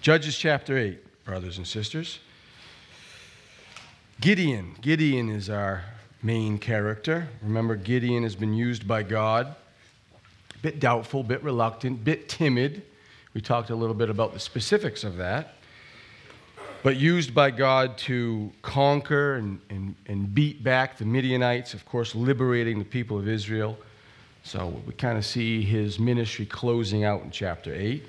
Judges chapter 8, brothers and sisters. Gideon. Gideon is our main character. Remember, Gideon has been used by God. A bit doubtful, a bit reluctant, a bit timid. We talked a little bit about the specifics of that. But used by God to conquer and beat back the Midianites, of course, liberating the people of Israel. So we kind of see his ministry closing out in chapter 8.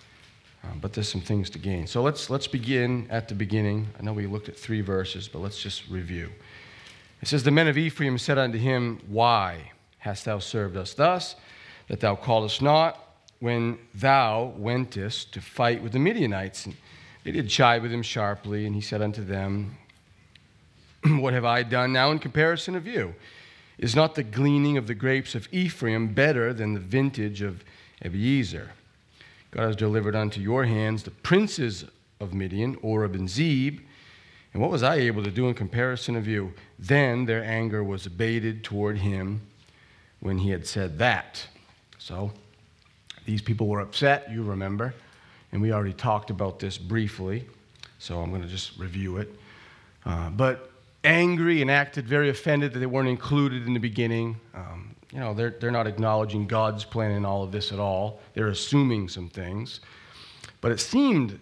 But there's some things to gain. So let's begin at the beginning. I know we looked at 3 verses, but let's just review. It says, "The men of Ephraim said unto him, Why hast thou served us thus, that thou calledst not when thou wentest to fight with the Midianites? And they did chide with him sharply, and he said unto them, What have I done now in comparison of you? Is not the gleaning of the grapes of Ephraim better than the vintage of Abiezer? God has delivered unto your hands the princes of Midian, Oreb and Zeb. And what was I able to do in comparison of you? Then their anger was abated toward him when he had said that." So these people were upset, you remember. And we already talked about this briefly. So I'm going to just review it. But angry and acted very offended that they weren't included in the beginning. They're not acknowledging God's plan in all of this at all. They're assuming some things. But it seemed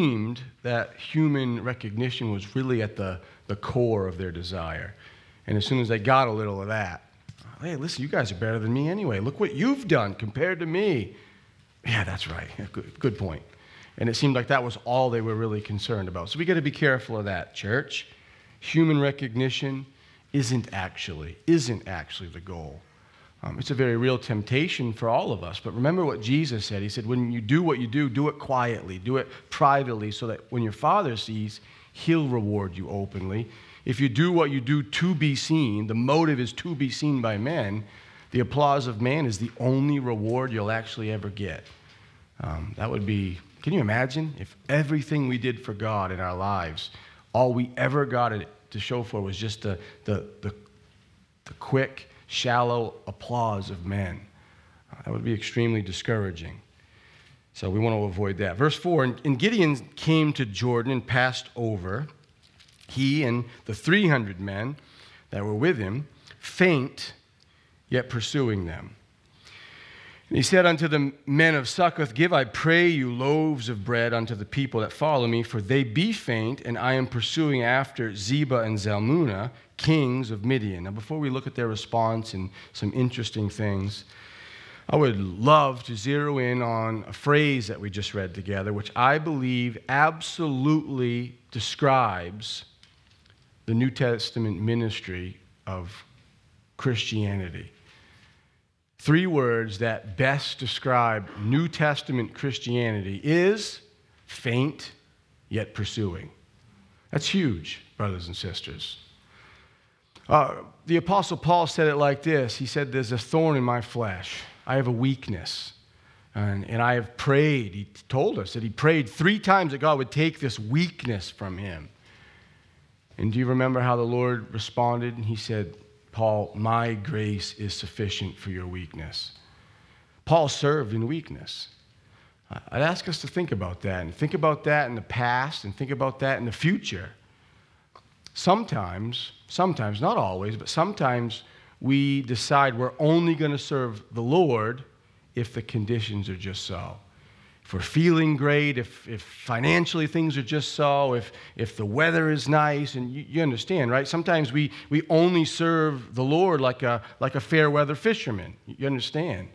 that human recognition was really at the core of their desire. And as soon as they got a little of that, hey, listen, you guys are better than me anyway. Look what you've done compared to me. Yeah, that's right. Good point. And it seemed like that was all they were really concerned about. So we got to be careful of that, church. Human recognition isn't actually the goal. It's a very real temptation for all of us. But remember what Jesus said. He said, when you do what you do it quietly, do it privately, so that when your Father sees, he'll reward you openly. If you do what you do to be seen, the motive is to be seen by men, the applause of man is the only reward you'll actually ever get. That would be, can you imagine if everything we did for God in our lives, all we ever got it to show for was just the quick, shallow applause of men? That would be extremely discouraging. So we want to avoid that. Verse 4, and Gideon came to Jordan and passed over, he and the 300 men that were with him, faint, yet pursuing them. And he said unto the men of Succoth, Give, I pray you, loaves of bread unto the people that follow me, for they be faint, and I am pursuing after Zebah and Zalmunna, kings of Midian. Now, before we look at their response and some interesting things, I would love to zero in on a phrase that we just read together, which I believe absolutely describes the New Testament ministry of Christianity. 3 words that best describe New Testament Christianity is faint, yet pursuing. That's huge, brothers and sisters. The Apostle Paul said it like this. He said, there's a thorn in my flesh. I have a weakness. And I have prayed. He told us that he prayed 3 times that God would take this weakness from him. And do you remember how the Lord responded? He said, Paul, my grace is sufficient for your weakness. Paul served in weakness. I'd ask us to think about that, and think about that in the past, and think about that in the future. Sometimes, not always, but sometimes we decide we're only going to serve the Lord if the conditions are just so. If we're feeling great, if financially things are just so, if the weather is nice, and you understand, right? Sometimes we only serve the Lord like a fair weather fisherman. You understand?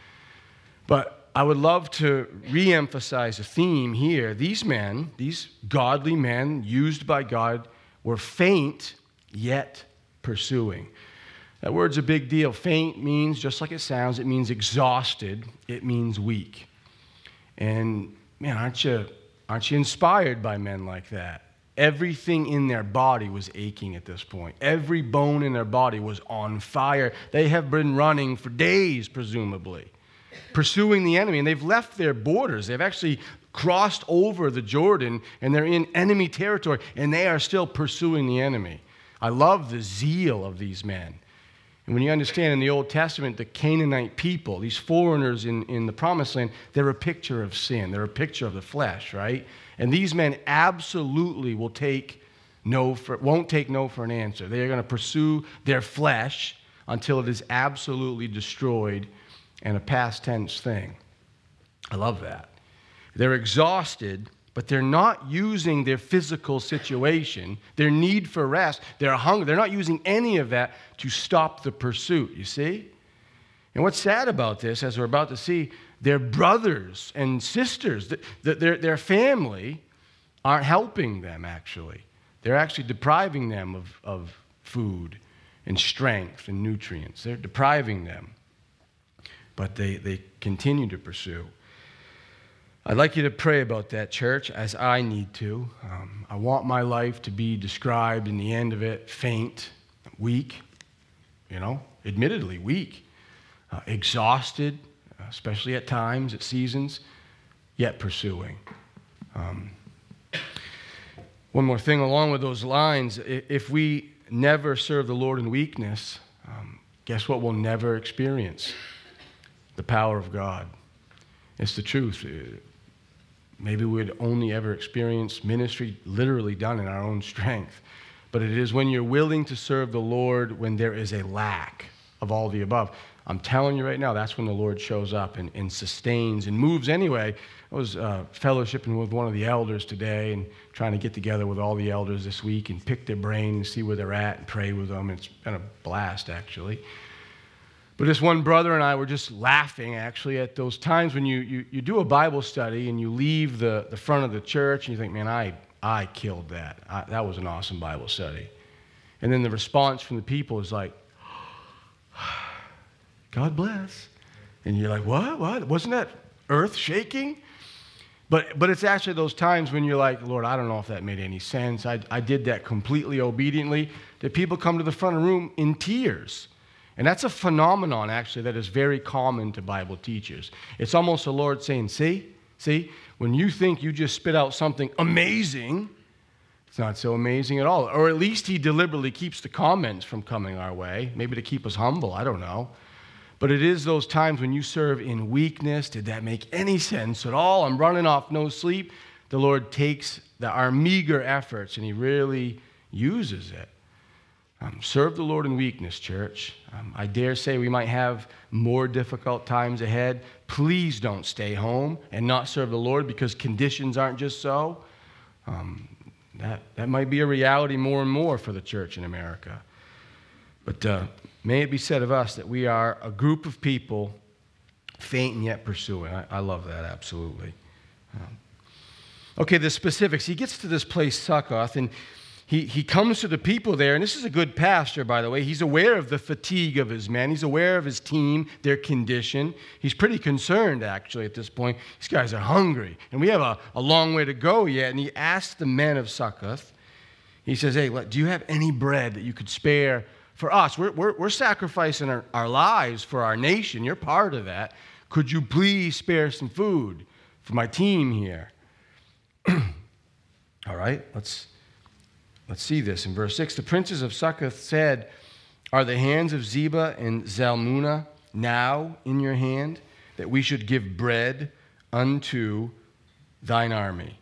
But I would love to reemphasize a theme here. These men, these godly men used by God, were faint yet pursuing. That word's a big deal. Faint means, just like it sounds, it means exhausted. It means weak. And man, aren't you inspired by men like that? Everything in their body was aching at this point. Every bone in their body was on fire. They have been running for days, presumably, pursuing the enemy. And they've left their borders. They've actually crossed over the Jordan, and they're in enemy territory, and they are still pursuing the enemy. I love the zeal of these men. And when you understand in the Old Testament, the Canaanite people, these foreigners in the Promised Land, they're a picture of sin. They're a picture of the flesh, right? And these men absolutely won't take no for an answer. They are going to pursue their flesh until it is absolutely destroyed and a past tense thing. I love that. They're exhausted, but they're not using their physical situation, their need for rest, their hunger. They're not using any of that to stop the pursuit, you see? And what's sad about this, as we're about to see, their brothers and sisters, their family, aren't helping them, actually. They're actually depriving them of food and strength and nutrients. They're depriving them. But they continue to pursue. I'd like you to pray about that, church, as I need to. I want my life to be described in the end of it faint, weak, admittedly weak, exhausted, especially at times, at seasons, yet pursuing. One more thing along with those lines, if we never serve the Lord in weakness, guess what we'll never experience? The power of God. It's the truth. Maybe we'd only ever experience ministry literally done in our own strength. But it is when you're willing to serve the Lord when there is a lack of all the above. I'm telling you right now, that's when the Lord shows up and sustains and moves anyway. I was fellowshipping with one of the elders today and trying to get together with all the elders this week and pick their brain and see where they're at and pray with them. It's been a blast, actually. But this one brother and I were just laughing, actually, at those times when you do a Bible study and you leave the front of the church and you think, man, I killed that. That was an awesome Bible study. And then the response from the people is like, God bless. And you're like, what? Wasn't that earth shaking? But it's actually those times when you're like, Lord, I don't know if that made any sense. I did that completely obediently. That people come to the front of the room in tears. And that's a phenomenon, actually, that is very common to Bible teachers. It's almost the Lord saying, see, when you think you just spit out something amazing, it's not so amazing at all. Or at least he deliberately keeps the comments from coming our way, maybe to keep us humble, I don't know. But it is those times when you serve in weakness. Did that make any sense at all? I'm running off no sleep. The Lord takes our meager efforts and he really uses it. Serve the Lord in weakness, church. I dare say we might have more difficult times ahead. Please don't stay home and not serve the Lord because conditions aren't just so. That might be a reality more and more for the church in America. But may it be said of us that we are a group of people faint and yet pursuing. I love that, absolutely. Okay, the specifics. He gets to this place, Succoth, and he comes to the people there, and this is a good pastor, by the way. He's aware of the fatigue of his men. He's aware of his team, their condition. He's pretty concerned, actually, at this point. These guys are hungry, and we have a long way to go yet. And he asks the men of Succoth, he says, hey, do you have any bread that you could spare for us? We're sacrificing our lives for our nation. You're part of that. Could you please spare some food for my team here? All right, Let's see this in verse 6. The princes of Succoth said, are the hands of Zebah and Zalmunna now in your hand, that we should give bread unto thine army?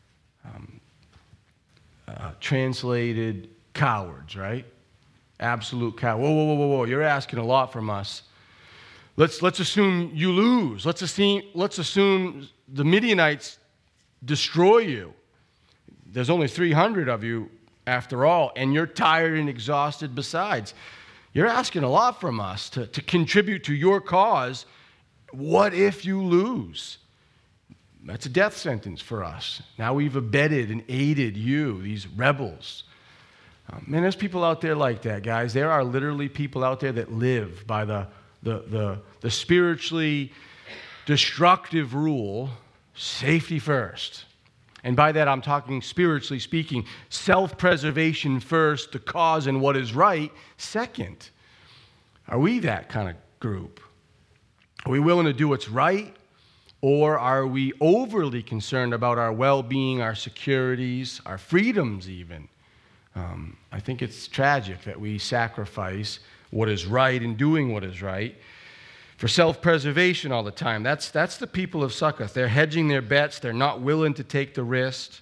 Translated, cowards, right? Absolute cowards. Whoa. You're asking a lot from us. Let's assume you lose. Let's assume the Midianites destroy you. There's only 300 of you after all, and you're tired and exhausted besides. You're asking a lot from us to contribute to your cause. What if you lose? That's a death sentence for us. Now we've abetted and aided you, these rebels. Man, there's people out there like that, guys. There are literally people out there that live by the spiritually destructive rule, safety first. And by that, I'm talking spiritually speaking, self-preservation first, the cause and what is right second. Are we that kind of group? Are we willing to do what's right? Or are we overly concerned about our well-being, our securities, our freedoms even? I think it's tragic that we sacrifice what is right and doing what is right, for self-preservation all the time. That's the people of Succoth. They're hedging their bets. They're not willing to take the risk.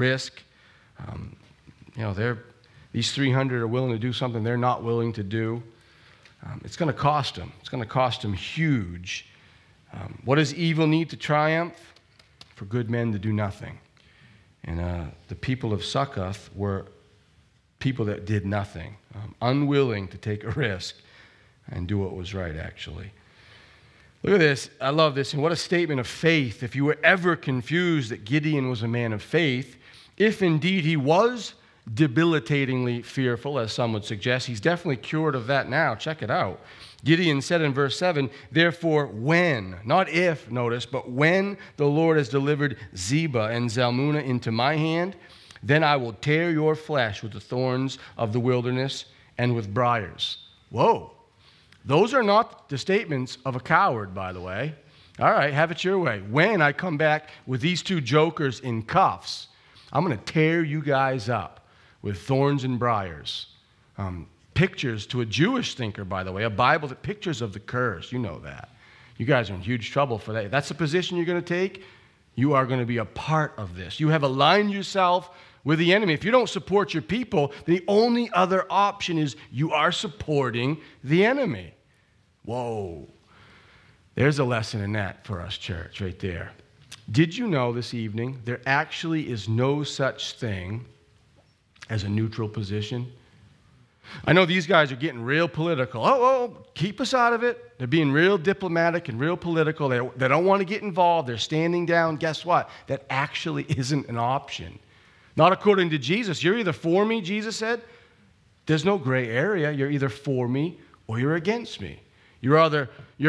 These 300 are willing to do something they're not willing to do. It's going to cost them. It's going to cost them huge. What does evil need to triumph? For good men to do nothing. And the people of Succoth were people that did nothing, unwilling to take a risk and do what was right, actually. Look at this. I love this. And what a statement of faith. If you were ever confused that Gideon was a man of faith, if indeed he was debilitatingly fearful, as some would suggest, he's definitely cured of that now. Check it out. Gideon said in verse 7, therefore when, not if, notice, but when the Lord has delivered Zebah and Zalmunna into my hand, then I will tear your flesh with the thorns of the wilderness and with briars. Whoa. Those are not the statements of a coward, by the way. All right, have it your way. When I come back with these two jokers in cuffs, I'm going to tear you guys up with thorns and briars. Pictures to a Jewish thinker, by the way, a Bible that pictures of the curse. You know that. You guys are in huge trouble for that. If that's the position you're going to take, you are going to be a part of this. You have aligned yourself with the enemy. If you don't support your people, the only other option is you are supporting the enemy. Whoa. There's a lesson in that for us, church, right there. Did you know this evening there actually is no such thing as a neutral position? I know these guys are getting real political. Oh, keep us out of it. They're being real diplomatic and real political. They don't want to get involved. They're standing down. Guess what? That actually isn't an option. Not according to Jesus. You're either for me, Jesus said. There's no gray area. You're either for me or you're against me. You're either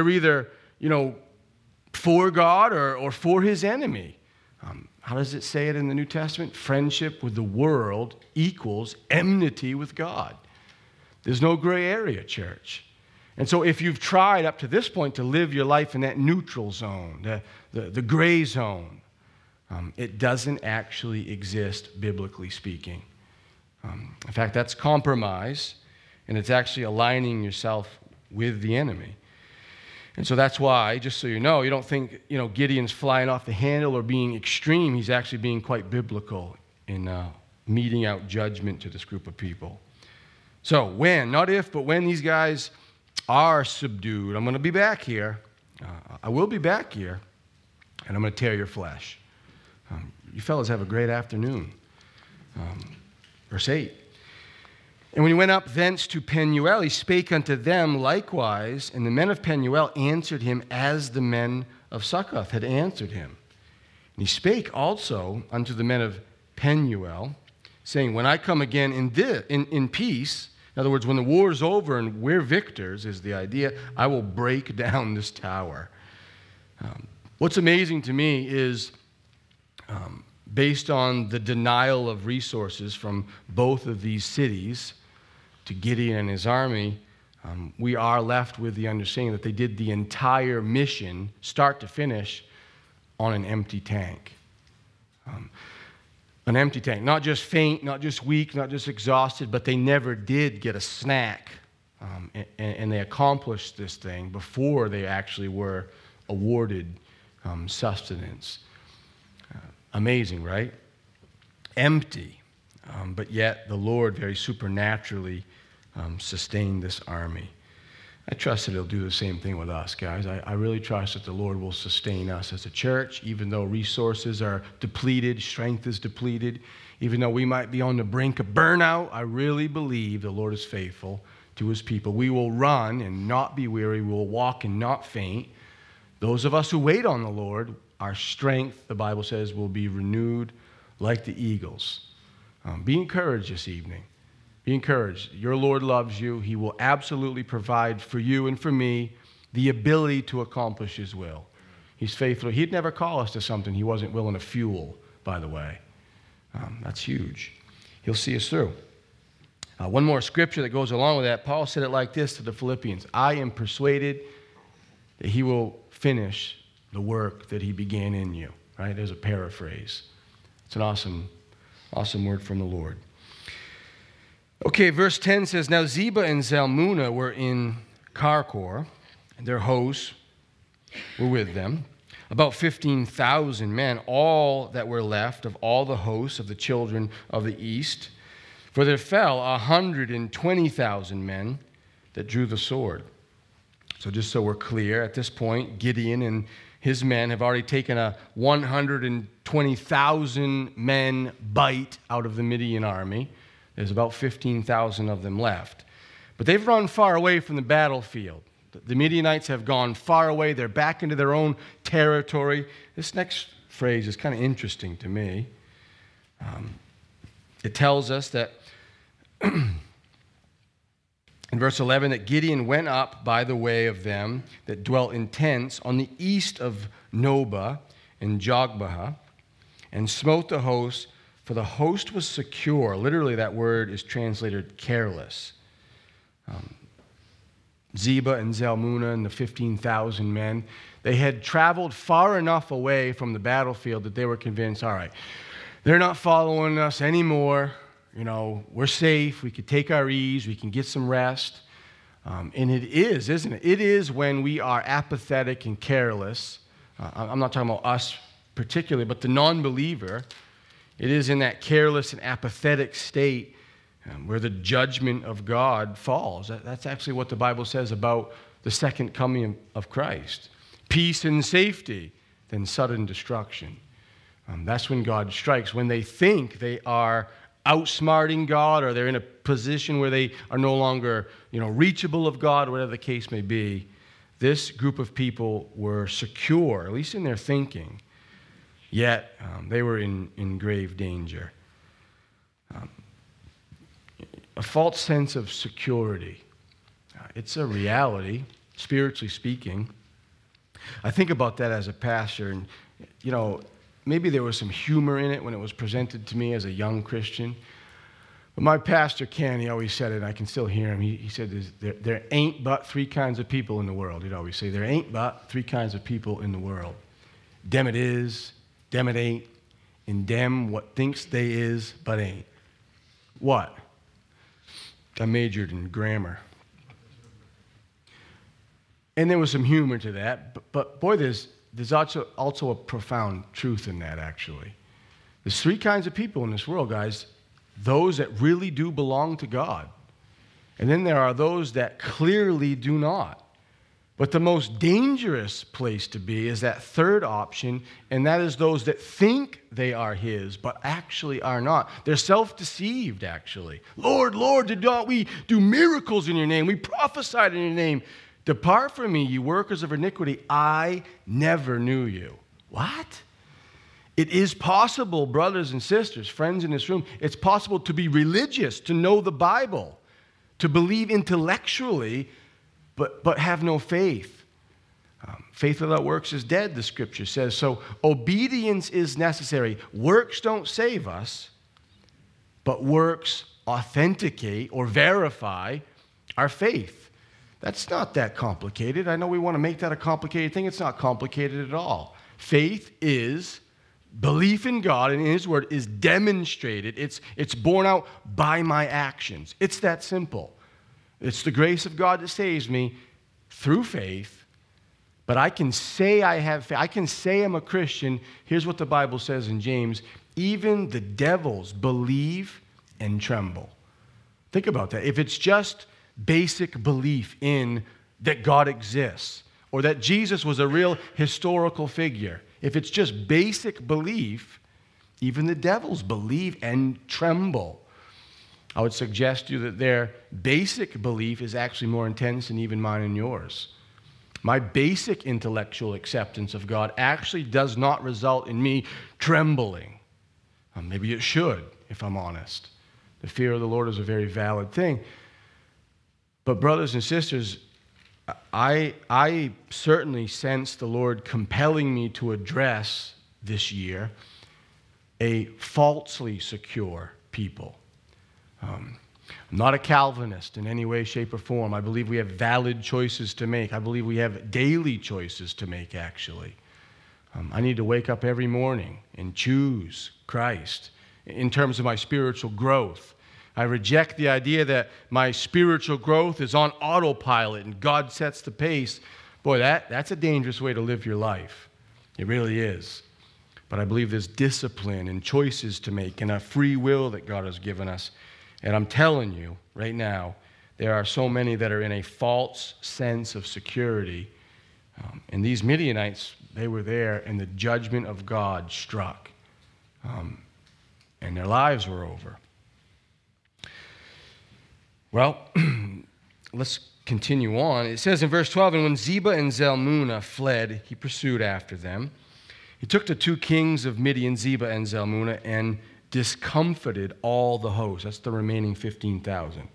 for God or for his enemy. How does it say it in the New Testament? Friendship with the world equals enmity with God. There's no gray area, church. And so if you've tried up to this point to live your life in that neutral zone, the gray zone, it doesn't actually exist, biblically speaking. In fact, that's compromise, and it's actually aligning yourself with the enemy. And so that's why, just so you don't think, Gideon's flying off the handle or being extreme. He's actually being quite biblical in meting out judgment to this group of people. So when, not if, but when these guys are subdued, I'm going to be back here. I will be back here, and I'm going to tear your flesh. You fellas have a great afternoon. Verse 8. And when he went up thence to Penuel, he spake unto them likewise, and the men of Penuel answered him as the men of Succoth had answered him. And he spake also unto the men of Penuel, saying, when I come again in peace, in other words, when the war is over and we're victors, is the idea, I will break down this tower. What's amazing to me is, based on the denial of resources from both of these cities to Gideon and his army, we are left with the understanding that they did the entire mission, start to finish, on an empty tank. An empty tank. Not just faint, not just weak, not just exhausted, but they never did get a snack. And they accomplished this thing before they actually were awarded sustenance. Amazing, right? Empty. But yet the Lord very supernaturally sustained this army. I trust that he'll do the same thing with us, guys. I really trust that the Lord will sustain us as a church, even though resources are depleted, strength is depleted, even though we might be on the brink of burnout. I really believe the Lord is faithful to his people. We will run and not be weary. We will walk and not faint. Those of us who wait on the Lord, our strength, the Bible says, will be renewed like the eagles. Be encouraged this evening. Be encouraged. Your Lord loves you. He will absolutely provide for you and for me the ability to accomplish his will. He's faithful. He'd never call us to something he wasn't willing to fuel, by the way. That's huge. He'll see us through. One more scripture that goes along with that. Paul said it like this to the Philippians. I am persuaded that he will finish the work that he began in you. Right? There's a paraphrase. It's an awesome word from the Lord. Okay, verse 10 says, Now Zebah and Zalmunna were in Karkor, and their hosts were with them, about 15,000 men, all that were left of all the hosts of the children of the east. For there fell 120,000 men that drew the sword. So just so we're clear, at this point, Gideon and his men have already taken a 120,000 men bite out of the Midian army. There's about 15,000 of them left. But they've run far away from the battlefield. The Midianites have gone far away. They're back into their own territory. This next phrase is kind of interesting to me. It tells us that in verse 11, that Gideon went up by the way of them that dwelt in tents on the east of Nobah and Jogbehah, and smote the host, for the host was secure. Literally, that word is translated careless. Zebah and Zalmunna and the 15,000 men, they had traveled far enough away from the battlefield that they were convinced, all right, they're not following us anymore. You know, we're safe. We could take our ease. We can get some rest. And it is, isn't it? It is when we are apathetic and careless. I'm not talking about us particularly, but the non-believer. It is in that careless and apathetic state where the judgment of God falls. That's actually what the Bible says about the second coming of Christ. Peace and safety, then sudden destruction. That's when God strikes. When they think they are outsmarting God, or they're in a position where they are no longer, reachable of God, or whatever the case may be, this group of people were secure, at least in their thinking, yet they were in grave danger. A false sense of security. It's a reality, spiritually speaking. I think about that as a pastor, and, maybe there was some humor in it when it was presented to me as a young Christian. But my pastor, Ken, he always said it, and I can still hear him. He said, there ain't but three kinds of people in the world. He'd always say, there ain't but three kinds of people in the world. Dem it is, dem it ain't, and dem what thinks they is but ain't. What? I majored in grammar. And there was some humor to that, but boy, there's also a profound truth in that, actually. There's three kinds of people in this world, guys. Those that really do belong to God. And then there are those that clearly do not. But the most dangerous place to be is that third option, and that is those that think they are His, but actually are not. They're self-deceived, actually. Lord, Lord, did not we do miracles in your name? We prophesied in your name. Depart from me, you workers of iniquity. I never knew you. What? It is possible, brothers and sisters, friends in this room, it's possible to be religious, to know the Bible, to believe intellectually, but have no faith. Faith without works is dead, the Scripture says. So obedience is necessary. Works don't save us, but works authenticate or verify our faith. That's not that complicated. I know we want to make that a complicated thing. It's not complicated at all. Faith is belief in God and in His Word is demonstrated. It's borne out by my actions. It's that simple. It's the grace of God that saves me through faith, but I can say I have faith. I can say I'm a Christian. Here's what the Bible says in James. Even the devils believe and tremble. Think about that. If it's just basic belief in that God exists or that Jesus was a real historical figure, if it's just basic belief, even the devils believe and tremble. I would suggest to you that their basic belief is actually more intense than even mine and yours. My basic intellectual acceptance of God actually does not result in me trembling. Maybe it should, if I'm honest. The fear of the Lord is a very valid thing. But brothers and sisters, I certainly sense the Lord compelling me to address this year a falsely secure people. I'm not a Calvinist in any way, shape, or form. I believe we have valid choices to make. I believe we have daily choices to make, actually. I need to wake up every morning and choose Christ in terms of my spiritual growth. I reject the idea that my spiritual growth is on autopilot and God sets the pace. Boy, that's a dangerous way to live your life. It really is. But I believe there's discipline and choices to make and a free will that God has given us. And I'm telling you right now, there are so many that are in a false sense of security. And these Midianites, they were there and the judgment of God struck. And their lives were over. Well, let's continue on. It says in verse 12, and when Zebah and Zalmunna fled, he pursued after them. He took the 2 kings of Midian, Zebah and Zalmunna, and discomfited all the host. That's the remaining 15,000.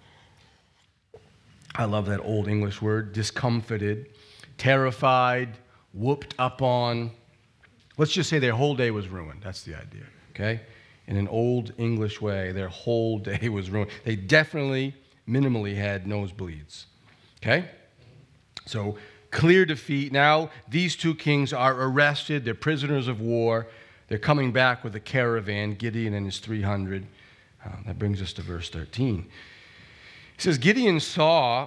I love that old English word, discomfited, terrified, whooped up on. Let's just say their whole day was ruined. That's the idea, okay? In an old English way, their whole day was ruined. They definitely, minimally had nosebleeds, okay? So clear defeat. Now these 2 kings are arrested. They're prisoners of war. They're coming back with a caravan, Gideon and his 300. That brings us to verse 13. It says, Gideon the son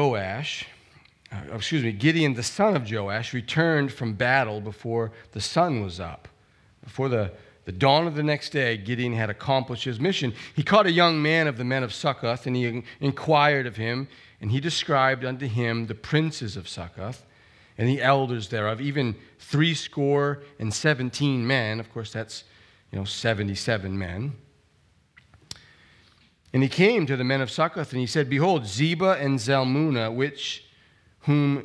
of Joash, returned from battle before the sun was up. Before the dawn of the next day, Gideon had accomplished his mission. He caught a young man of the men of Succoth, and he inquired of him, and he described unto him the princes of Succoth, and the elders thereof, even 70 men. Of course, that's 77 men. And he came to the men of Succoth, and he said, Behold, Zebah and Zalmunna, with whom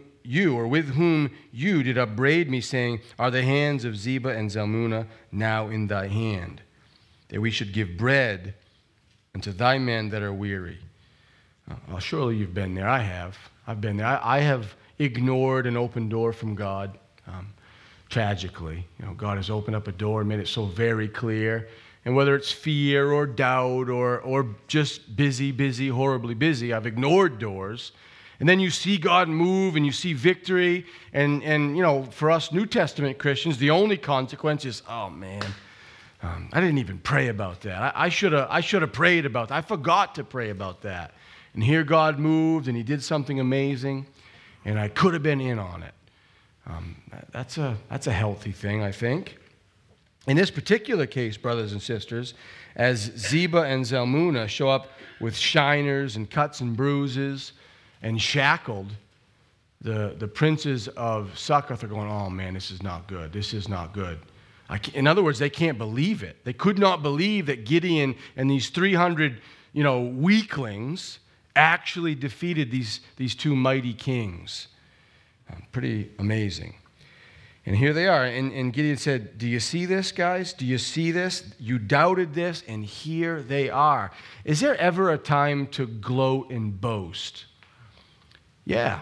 you did upbraid me, saying, Are the hands of Zebah and Zalmunna now in thy hand, that we should give bread unto thy men that are weary? Well, surely you've been there. I have. I've been there. I have ignored an open door from God. Tragically, God has opened up a door and made it so very clear. And whether it's fear or doubt or just busy, horribly busy, I've ignored doors. And then you see God move and you see victory. And for us New Testament Christians, the only consequence is, oh man, I didn't even pray about that. I should have prayed about that. I forgot to pray about that. And here God moved and he did something amazing. And I could have been in on it. That's a healthy thing, I think. In this particular case, brothers and sisters, as Zebah and Zalmunna show up with shiners and cuts and bruises and shackled, the princes of Succoth are going, oh man, this is not good. This is not good. In other words, they can't believe it. They could not believe that Gideon and these 300, weaklings actually defeated these 2 mighty kings. Pretty amazing. And here they are. And Gideon said, do you see this, guys? Do you see this? You doubted this, and here they are. Is there ever a time to gloat and boast? Yeah.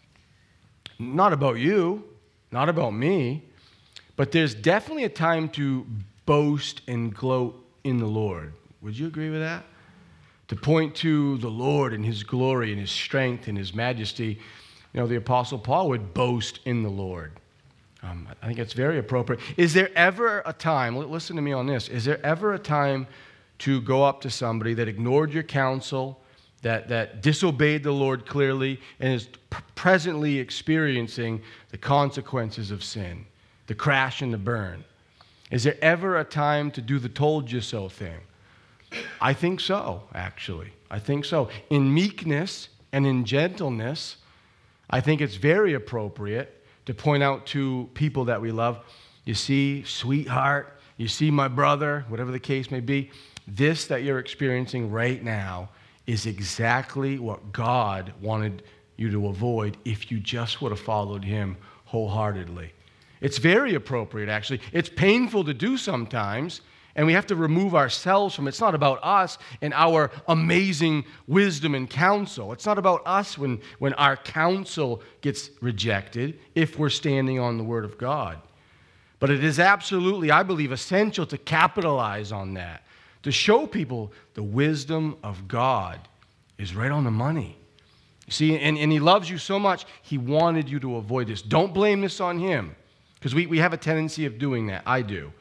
Not about you, not about me, but there's definitely a time to boast and gloat in the Lord. Would you agree with that? To point to the Lord and his glory and his strength and his majesty. The Apostle Paul would boast in the Lord. I think it's very appropriate. Is there ever a time, listen to me on this, is there ever a time to go up to somebody that ignored your counsel, that disobeyed the Lord clearly, and is presently experiencing the consequences of sin, the crash and the burn? Is there ever a time to do the told you so thing? I think so, actually. I think so. In meekness and in gentleness, I think it's very appropriate to point out to people that we love, you see, sweetheart, you see, my brother, whatever the case may be, this that you're experiencing right now is exactly what God wanted you to avoid if you just would have followed him wholeheartedly. It's very appropriate, actually. It's painful to do sometimes, and we have to remove ourselves from it. It's not about us and our amazing wisdom and counsel. It's not about us when our counsel gets rejected if we're standing on the Word of God. But it is absolutely, I believe, essential to capitalize on that, to show people the wisdom of God is right on the money. You see, and he loves you so much, he wanted you to avoid this. Don't blame this on him, because we have a tendency of doing that. I do.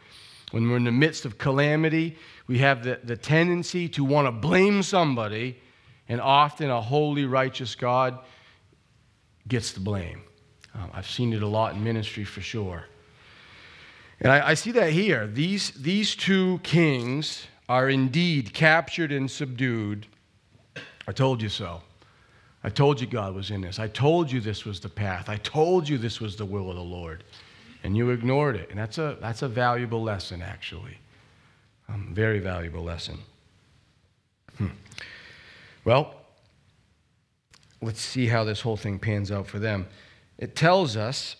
When we're in the midst of calamity, we have the tendency to want to blame somebody, and often a holy, righteous God gets the blame. I've seen it a lot in ministry for sure. And I see that here. These two kings are indeed captured and subdued. I told you so. I told you God was in this. I told you this was the path. I told you this was the will of the Lord. And you ignored it. And that's a valuable lesson, actually. Very valuable lesson. Well, let's see how this whole thing pans out for them. It tells us,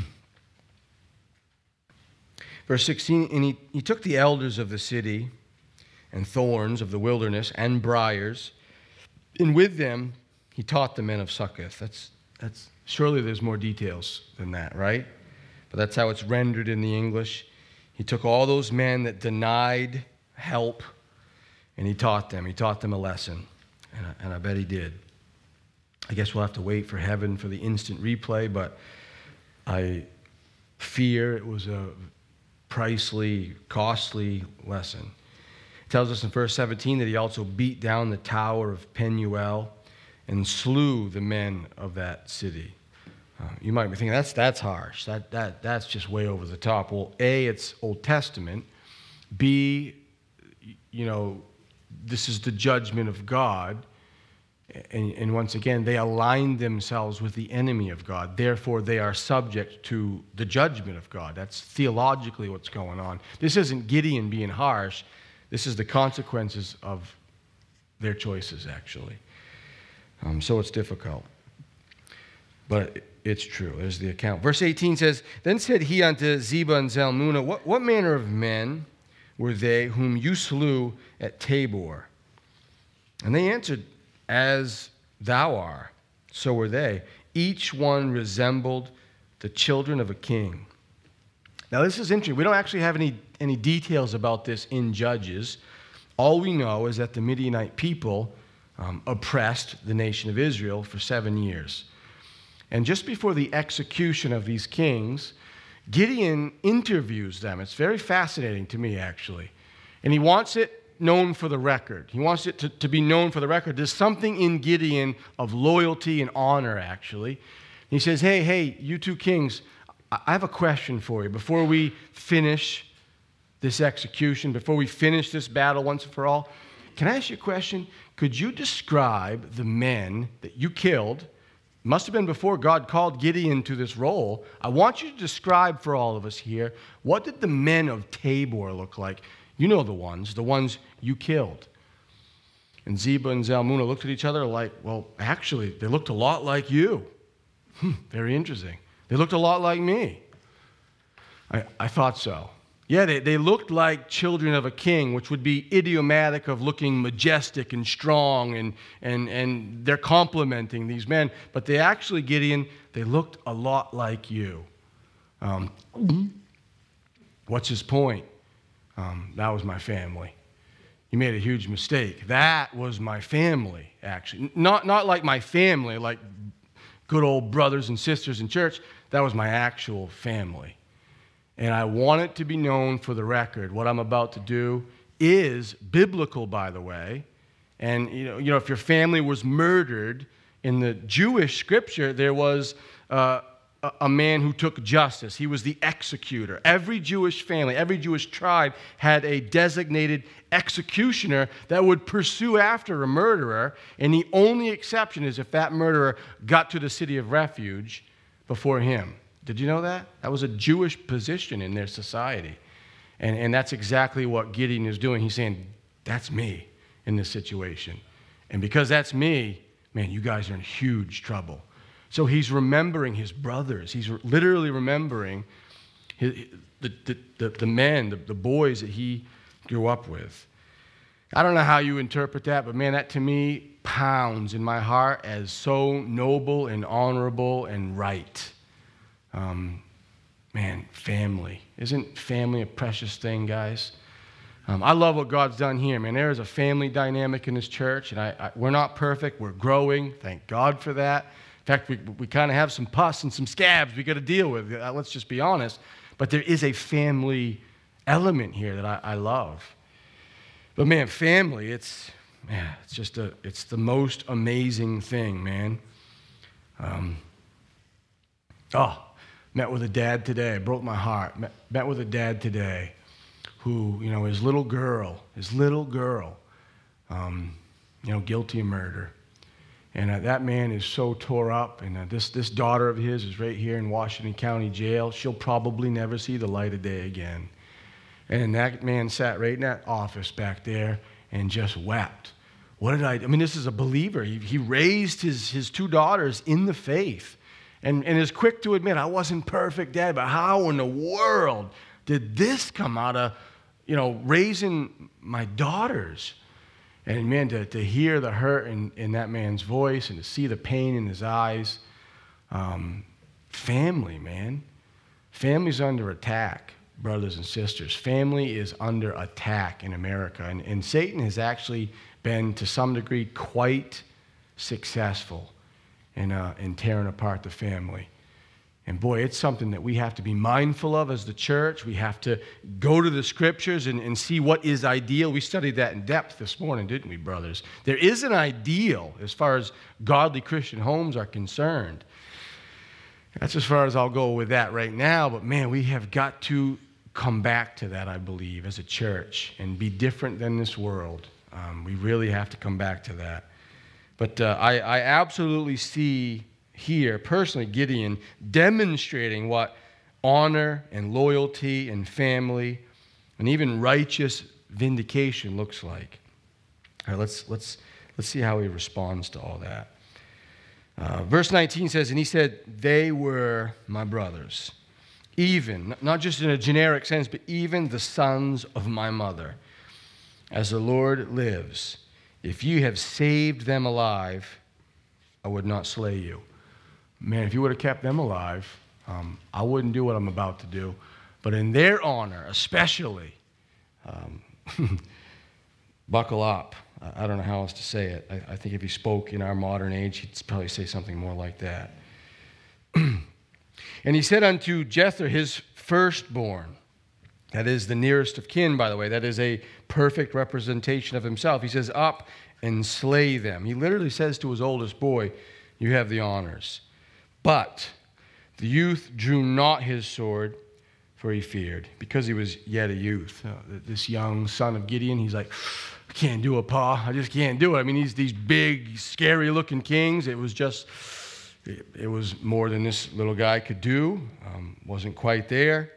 verse 16, and he took the elders of the city and thorns of the wilderness and briars, and with them he taught the men of Succoth. That's surely there's more details than that, right? But that's how it's rendered in the English. He took all those men that denied help, and he taught them. He taught them a lesson, and I bet he did. I guess we'll have to wait for heaven for the instant replay, but I fear it was a pricely, costly lesson. It tells us in verse 17 that he also beat down the tower of Penuel and slew the men of that city. You might be thinking, that's harsh. That's just way over the top. Well, A, it's Old Testament. B, this is the judgment of God. And once again, they aligned themselves with the enemy of God. Therefore, they are subject to the judgment of God. That's theologically what's going on. This isn't Gideon being harsh. This is the consequences of their choices, actually. So it's difficult. But it's true. There's the account. Verse 18 says, Then said he unto Zebah and Zalmunna, What manner of men were they whom you slew at Tabor? And they answered, As thou art, so were they. Each one resembled the children of a king. Now this is interesting. We don't actually have any details about this in Judges. All we know is that the Midianite people oppressed the nation of Israel for 7 years. And just before the execution of these kings, Gideon interviews them. It's very fascinating to me, actually. And he wants it known for the record. He wants it to be known for the record. There's something in Gideon of loyalty and honor, actually. He says, hey, you two kings, I have a question for you. Before we finish this execution, before we finish this battle once and for all, can I ask you a question? Could you describe the men that you killed? Must have been before God called Gideon to this role. I want you to describe for all of us here, what did the men of Tabor look like? You know the ones you killed. And Zebah and Zalmunna looked at each other like, well, actually, they looked a lot like you. Very interesting. They looked a lot like me. I thought so. Yeah, they looked like children of a king, which would be idiomatic of looking majestic and strong, and they're complimenting these men. But they actually, Gideon, they looked a lot like you. What's his point? That was my family. You made a huge mistake. That was my family, actually. Not like my family, like good old brothers and sisters in church. That was my actual family. And I want it to be known for the record. What I'm about to do is biblical, by the way. And if your family was murdered in the Jewish scripture, there was a man who took justice. He was the executor. Every Jewish family, every Jewish tribe had a designated executioner that would pursue after a murderer, and the only exception is if that murderer got to the city of refuge before him. Did you know that? That was a Jewish position in their society. And that's exactly what Gideon is doing. He's saying, that's me in this situation. And because that's me, man, you guys are in huge trouble. So he's remembering his brothers. He's literally remembering the men, the boys that he grew up with. I don't know how you interpret that, but man, that to me pounds in my heart as so noble and honorable and right. Man, family. Isn't family a precious thing, guys? I love what God's done here, man. There is a family dynamic in this church, and we're not perfect. We're growing. Thank God for that. In fact, we kind of have some pus and some scabs we got to deal with. Let's just be honest. But there is a family element here that I love. But man, family, it's the most amazing thing, man. Met with a dad today. It broke my heart. Met with a dad today who, his little girl, guilty of murder. And that man is so tore up. And this daughter of his is right here in Washington County Jail. She'll probably never see the light of day again. And that man sat right in that office back there and just wept. This is a believer. He raised his two daughters in the faith. And is quick to admit, I wasn't perfect, Dad, but how in the world did this come out of, raising my daughters? And man, to hear the hurt in that man's voice and to see the pain in his eyes, family, man. Family's under attack, brothers and sisters. Family is under attack in America. And Satan has actually been, to some degree, quite successful in tearing apart the family. And boy, it's something that we have to be mindful of as the church. We have to go to the scriptures and see what is ideal. We studied that in depth this morning, didn't we, brothers? There is an ideal as far as godly Christian homes are concerned. That's as far as I'll go with that right now. But man, we have got to come back to that, I believe, as a church and be different than this world. We really have to come back to that. But I absolutely see here, personally, Gideon demonstrating what honor and loyalty and family and even righteous vindication looks like. All right, let's see how he responds to all that. Verse 19 says, and he said, they were my brothers, even, not just in a generic sense, but even the sons of my mother. As the Lord lives, if you have saved them alive, I would not slay you. Man, if you would have kept them alive, I wouldn't do what I'm about to do. But in their honor, especially, buckle up. I don't know how else to say it. I think if he spoke in our modern age, he'd probably say something more like that. And he said unto Jether, his firstborn, that is the nearest of kin, by the way. That is a perfect representation of himself. He says, up and slay them. He literally says to his oldest boy, you have the honors. But the youth drew not his sword, for he feared, because he was yet a youth. This young son of Gideon, he's like, I can't do it, Pa. I just can't do it. I mean, these big, scary-looking kings, it was more than this little guy could do. Wasn't quite there.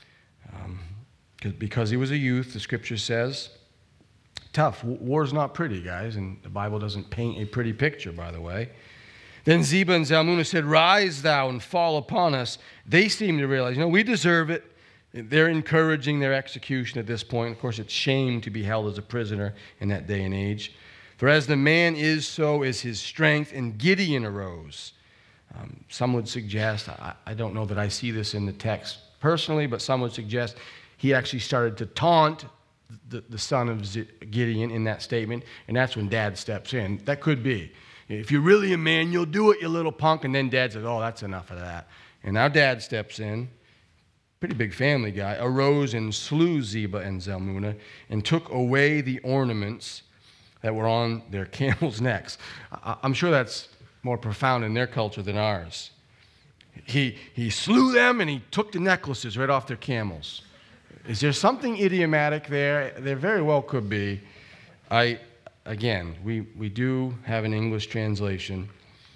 Because he was a youth, the scripture says. Tough. War's not pretty, guys, and the Bible doesn't paint a pretty picture, by the way. Then Zebah and Zalmunna said, rise thou and fall upon us. They seem to realize, we deserve it. They're encouraging their execution at this point. Of course, it's shame to be held as a prisoner in that day and age. For as the man is, so is his strength. And Gideon arose. Some would suggest, I don't know that I see this in the text personally, but some would suggest he actually started to taunt the son of Gideon in that statement, and that's when Dad steps in. That could be. If you're really a man, you'll do it, you little punk. And then Dad says, oh, that's enough of that. And now Dad steps in, pretty big family guy, arose and slew Zebah and Zalmunna and took away the ornaments that were on their camels' necks. I'm sure that's more profound in their culture than ours. He slew them and he took the necklaces right off their camels. Is there something idiomatic there? There very well could be. Again, we do have an English translation.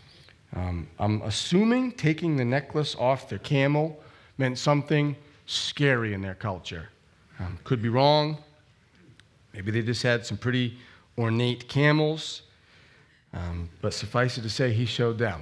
I'm assuming taking the necklace off their camel meant something scary in their culture. Could be wrong. Maybe they just had some pretty ornate camels. But suffice it to say, he showed them.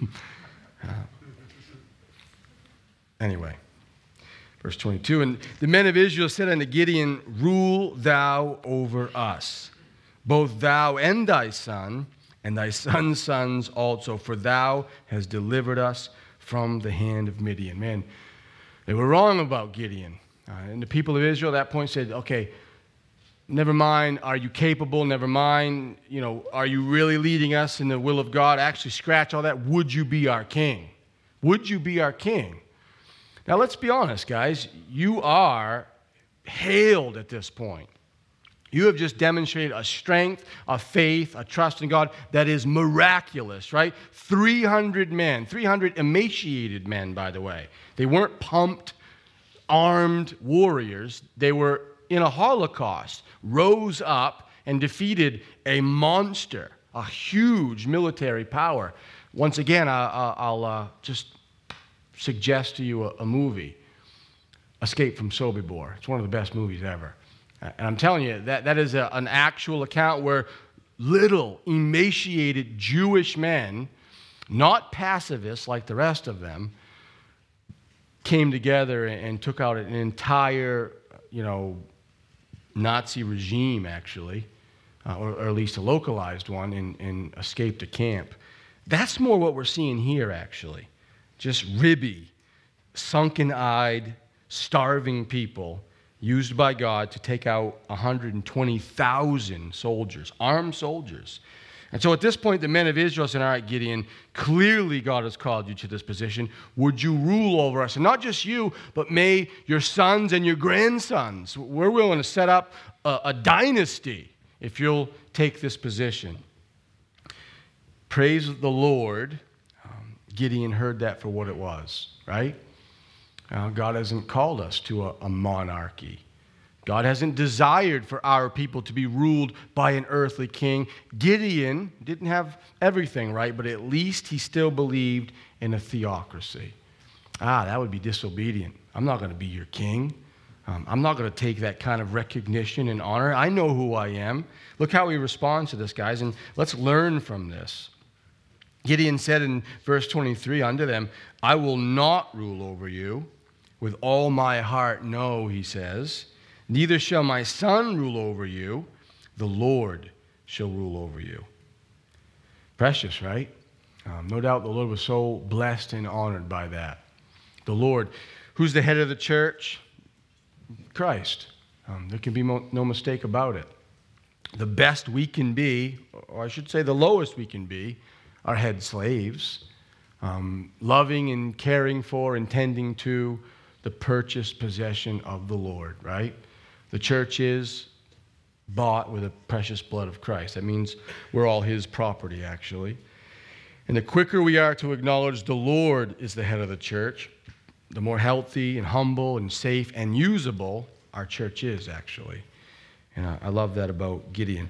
Anyway, verse 22, and the men of Israel said unto Gideon, rule thou over us, both thou and thy son, and thy son's sons also, for thou hast delivered us from the hand of Midian. Man, they were wrong about Gideon. And the people of Israel at that point said, okay, never mind, are you capable? Never mind, are you really leading us in the will of God? Actually, scratch all that. Would you be our king? Would you be our king? Now, let's be honest, guys. You are hailed at this point. You have just demonstrated a strength, a faith, a trust in God that is miraculous, right? 300 men, 300 emaciated men, by the way. They weren't pumped, armed warriors. They were in a Holocaust, rose up and defeated a monster, a huge military power. Once again, I'll just suggest to you a movie, Escape from Sobibor. It's one of the best movies ever. And I'm telling you, that is an actual account where little, emaciated Jewish men, not pacifists like the rest of them, came together and took out an entire, Nazi regime, actually, or at least a localized one, and escaped a camp. That's more what we're seeing here, actually. Just ribby, sunken-eyed, starving people used by God to take out 120,000 soldiers, armed soldiers. And so at this point, the men of Israel said, all right, Gideon, clearly God has called you to this position. Would you rule over us? And not just you, but may your sons and your grandsons. We're willing to set up a dynasty if you'll take this position. Praise the Lord. Gideon heard that for what it was, right? God hasn't called us to a monarchy. God hasn't desired for our people to be ruled by an earthly king. Gideon didn't have everything right, but at least he still believed in a theocracy. That would be disobedient. I'm not going to be your king. I'm not going to take that kind of recognition and honor. I know who I am. Look how he responds to this, guys, and let's learn from this. Gideon said in verse 23 unto them, I will not rule over you. With all my heart, no, he says. Neither shall my son rule over you. The Lord shall rule over you. Precious, right? No doubt the Lord was so blessed and honored by that. The Lord, who's the head of the church? Christ. There can be no mistake about it. The best we can be, or I should say the lowest we can be, are head slaves, loving and caring for and tending to the purchased possession of the Lord, right? The church is bought with the precious blood of Christ. That means we're all his property, actually. And the quicker we are to acknowledge the Lord is the head of the church, the more healthy and humble and safe and usable our church is, actually. And I love that about Gideon.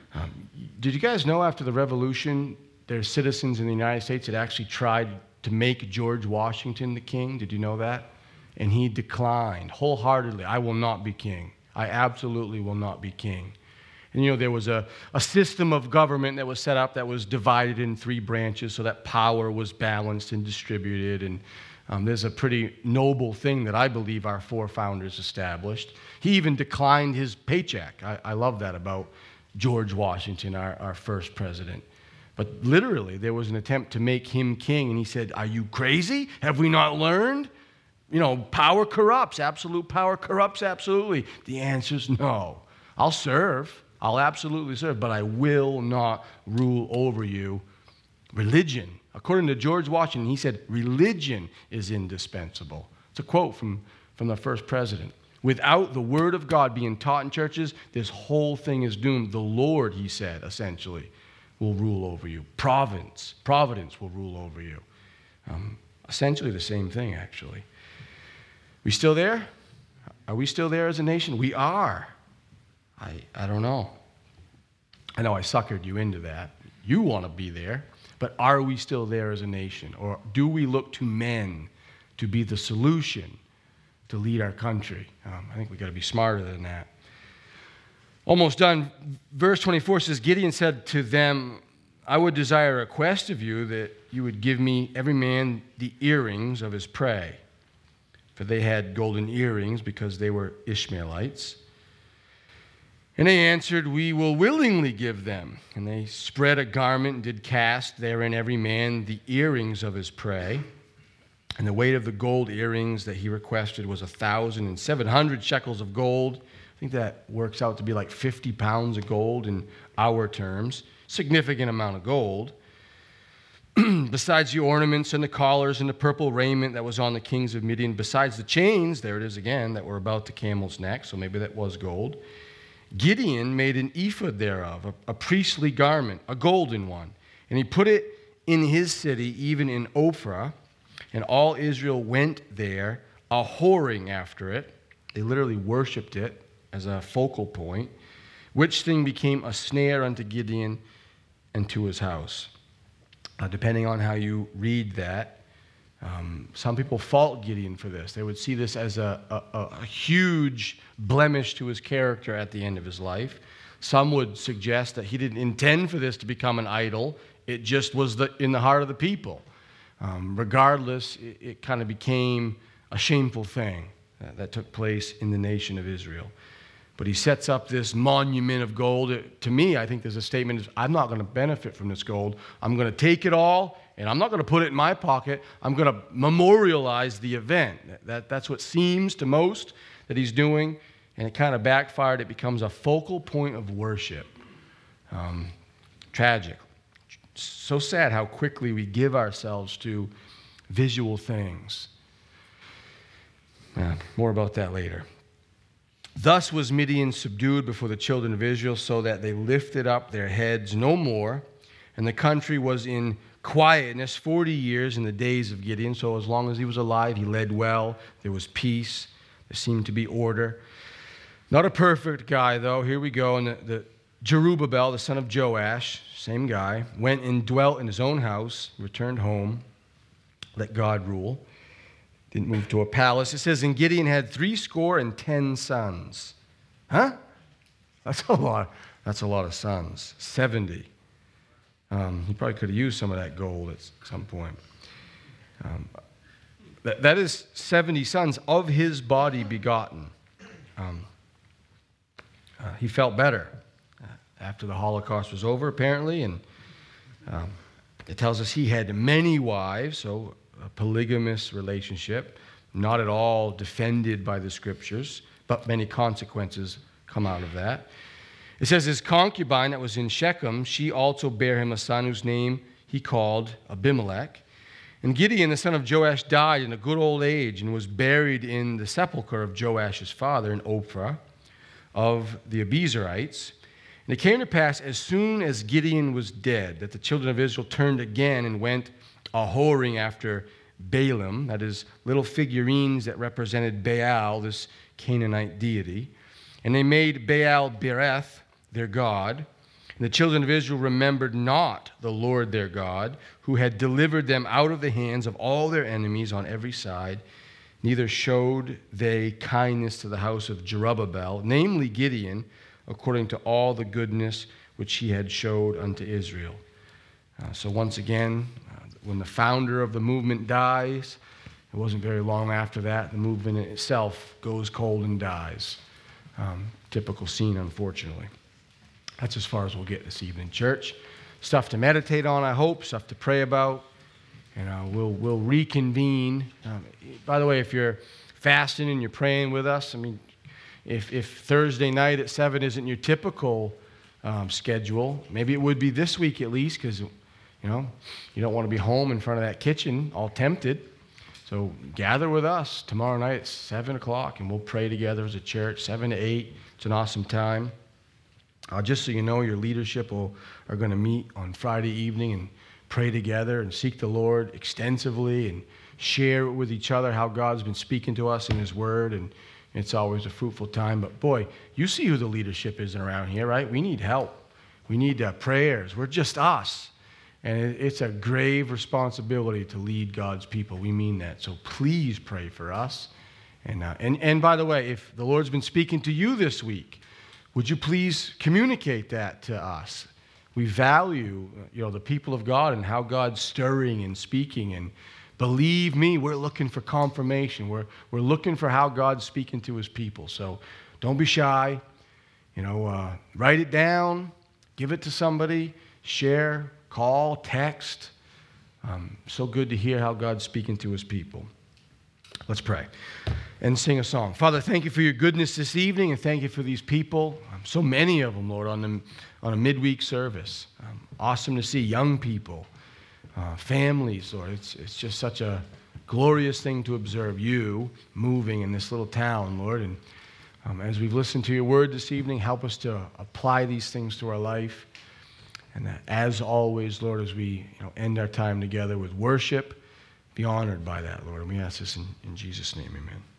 Did you guys know after the Revolution, there's citizens in the United States that actually tried to make George Washington the king? Did you know that? And he declined wholeheartedly. I will not be king. I absolutely will not be king. And there was a system of government that was set up that was divided in 3 branches so that power was balanced and distributed. And there's a pretty noble thing that I believe our forefathers established. He even declined his paycheck. I love that about George Washington, our first president. But literally, there was an attempt to make him king, and he said, are you crazy? Have we not learned? Power corrupts. Absolute power corrupts absolutely. The answer is no. I'll serve. I'll absolutely serve, but I will not rule over you. Religion. According to George Washington, he said, religion is indispensable. It's a quote from the first president. Without the word of God being taught in churches, this whole thing is doomed. The Lord, he said, essentially, will rule over you. Providence will rule over you. Essentially the same thing, actually. We still there? Are we still there as a nation? We are. I don't know. I know I suckered you into that. You want to be there, but are we still there as a nation? Or do we look to men to be the solution to lead our country? I think we've got to be smarter than that. Almost done. Verse 24 says, Gideon said to them, I would desire a request of you that you would give me every man the earrings of his prey. For they had golden earrings because they were Ishmaelites. And they answered, we will willingly give them. And they spread a garment and did cast therein every man the earrings of his prey. And the weight of the gold earrings that he requested was 1,700 shekels of gold. I think that works out to be like 50 pounds of gold in our terms. Significant amount of gold. besides the ornaments and the collars and the purple raiment that was on the kings of Midian, besides the chains, there it is again, that were about the camel's neck, so maybe that was gold, Gideon made an ephod thereof, a priestly garment, a golden one. And he put it in his city, even in Ophrah, and all Israel went there, a-whoring after it. They literally worshipped it as a focal point, which thing became a snare unto Gideon and to his house. Depending on how you read that, some people fault Gideon for this. They would see this as a huge blemish to his character at the end of his life. Some would suggest that he didn't intend for this to become an idol. It just was in the heart of the people. Regardless, it kind of became a shameful thing that took place in the nation of Israel. But he sets up this monument of gold. To me, I think there's a statement of, I'm not going to benefit from this gold. I'm going to take it all, and I'm not going to put it in my pocket. I'm going to memorialize the event. That's what seems to most that he's doing, and it kind of backfired. It becomes a focal point of worship. Tragic. So sad how quickly we give ourselves to visual things. More about that later. Thus was Midian subdued before the children of Israel, so that they lifted up their heads no more, and the country was in quietness 40 years in the days of Gideon. So as long as he was alive, he led well. There was peace. There seemed to be order. Not a perfect guy, though. Here we go. And the Jerubbaal, the son of Joash, same guy, went and dwelt in his own house, returned home, let God rule. Didn't move to a palace. It says, and Gideon had 70 sons. Huh? That's a lot of sons. 70. He probably could have used some of that gold at some point. That is 70 sons of his body begotten. He felt better after the Holocaust was over, apparently, and it tells us he had many wives, so a polygamous relationship, not at all defended by the scriptures, but many consequences come out of that. It says his concubine that was in Shechem, she also bare him a son whose name he called Abimelech. And Gideon, the son of Joash, died in a good old age and was buried in the sepulchre of Joash's father in Ophrah of the Abiezrites. And it came to pass, as soon as Gideon was dead, that the children of Israel turned again and went a-whoring after Baalim, that is, little figurines that represented Baal, this Canaanite deity. And they made Baal Bereth their god. And the children of Israel remembered not the Lord their God, who had delivered them out of the hands of all their enemies on every side. Neither showed they kindness to the house of Jerubbaal, namely Gideon, according to all the goodness which he had showed unto Israel. So once again, when the founder of the movement dies, it wasn't very long after that, the movement itself goes cold and dies. Typical scene, unfortunately. That's as far as we'll get this evening, church. Stuff to meditate on, I hope, stuff to pray about, and we'll reconvene. By the way, if you're fasting and you're praying with us, I mean, if Thursday night at 7 isn't your typical schedule, maybe it would be this week at least, because you don't want to be home in front of that kitchen all tempted. So gather with us tomorrow night at 7 o'clock, and we'll pray together as a church, 7 to 8. It's an awesome time. Just so you know, your leadership are going to meet on Friday evening and pray together and seek the Lord extensively and share with each other how God's been speaking to us in His Word, and it's always a fruitful time. But boy, you see who the leadership is around here, right? We need help. We need prayers. We're just us. And it's a grave responsibility to lead God's people. We mean that. So please pray for us. And by the way, if the Lord's been speaking to you this week, would you please communicate that to us? We value, the people of God and how God's stirring and speaking. And believe me, we're looking for confirmation. We're looking for how God's speaking to His people. So don't be shy. Write it down. Give it to somebody. Share. Call. Text. So good to hear how God's speaking to His people. Let's pray and sing a song. Father, thank you for your goodness this evening, and thank you for these people, so many of them, Lord, on a midweek service. Awesome to see young people families, Lord. It's just such a glorious thing to observe you moving in this little town, Lord. And as we've listened to your word this evening, help us to apply these things to our life. And that, as always, Lord, as we end our time together with worship, be honored by that, Lord. And we ask this in Jesus' name, amen.